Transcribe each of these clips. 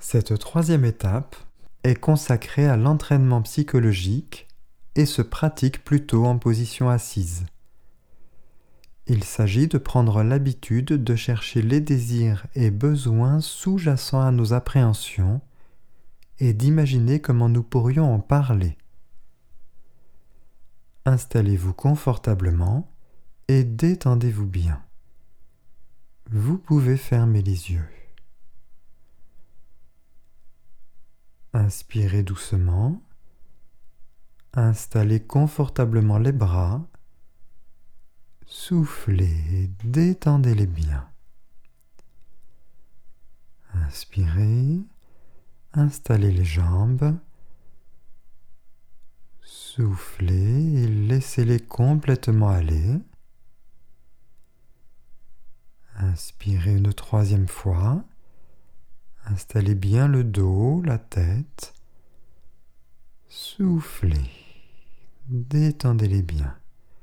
Cette troisième étape est consacrée à l'entraînement psychologique et se pratique plutôt en position assise. Il s'agit de prendre l'habitude de chercher les désirs et besoins sous-jacents à nos appréhensions et d'imaginer comment nous pourrions en parler. Installez-vous confortablement et détendez-vous bien. Vous pouvez fermer les yeux. Inspirez doucement. Installez confortablement les bras. Soufflez, détendez-les bien. Inspirez, installez les jambes. Soufflez et laissez-les complètement aller. Inspirez une troisième fois. Installez bien le dos, la tête. Soufflez, détendez-les bien.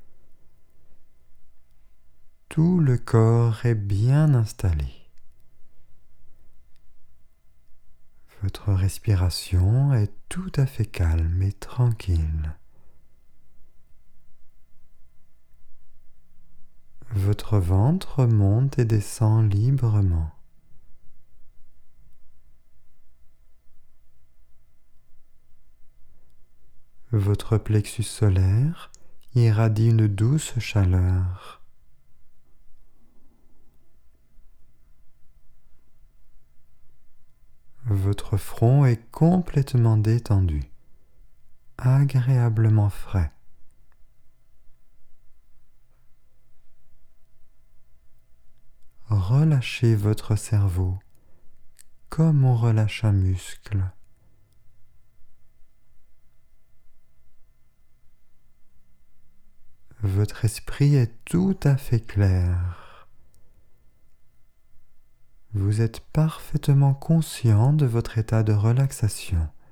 Tout le corps est bien installé. Votre respiration est tout à fait calme et tranquille. Votre ventre monte et descend librement. Votre plexus solaire irradie une douce chaleur. Votre front est complètement détendu, agréablement frais. Relâchez votre cerveau comme on relâche un muscle. Votre esprit est tout à fait clair. Vous êtes parfaitement conscient de votre état de relaxation